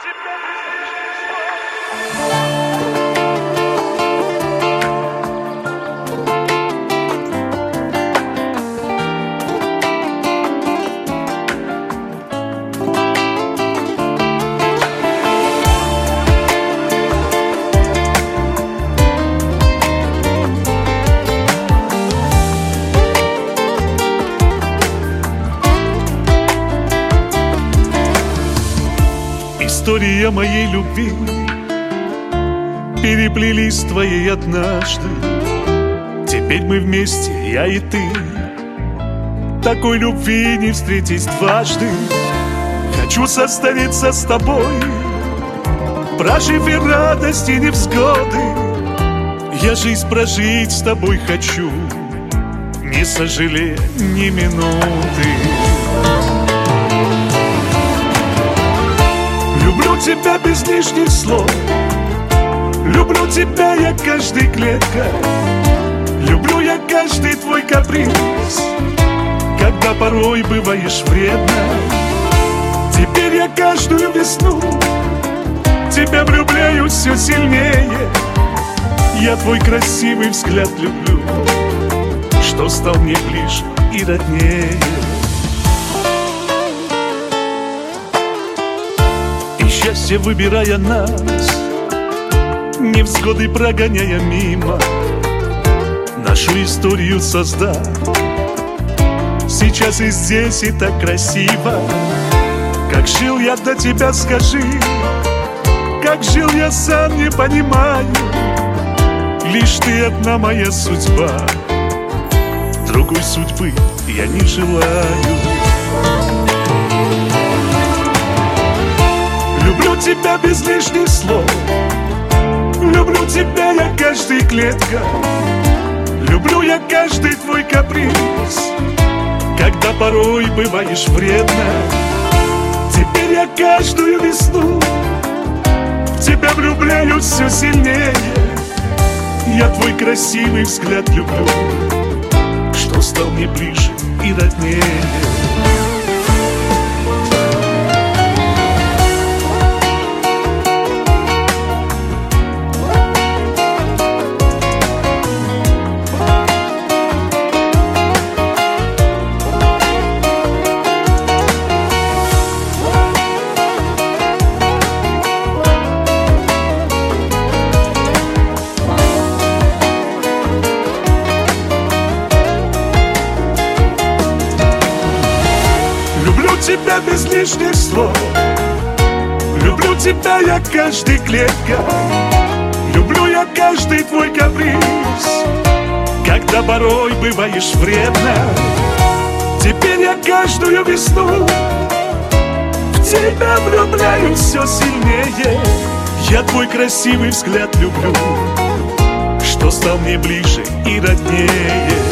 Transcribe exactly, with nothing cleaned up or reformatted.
История моей любви переплелись с твоей однажды. Теперь мы вместе, я и ты. Такой любви не встретить дважды. Хочу состариться с тобой, прожив и радости, и невзгоды. Я жизнь прожить с тобой хочу, не сожалея ни минуты. Люблю тебя без лишних слов, люблю тебя я каждой клеткой, люблю я каждый твой каприз, когда порой бываешь вредно. Теперь я каждую весну тебя влюбляюсь все сильнее. Я твой красивый взгляд люблю, что стал мне ближе и роднее. Счастье выбирая нас, невзгоды прогоняя мимо, нашу историю создав. Сейчас и здесь, и так красиво. Как жил я до тебя, скажи, как жил я сам не понимаю. Лишь ты одна моя судьба, другой судьбы я не желаю. Люблю тебя без лишних слов, люблю тебя я каждой клеткой, люблю я каждый твой каприз, когда порой бываешь вредно. Теперь я каждую весну в тебя влюбляюсь все сильнее. Я твой красивый взгляд люблю, что стал мне ближе и роднее. Люблю тебя без лишних слов, люблю тебя я каждой клеткой, люблю я каждый твой каприз, когда порой бываешь вредно. Теперь я каждую весну в тебя влюбляюсь все сильнее. Я твой красивый взгляд люблю, что стал мне ближе и роднее.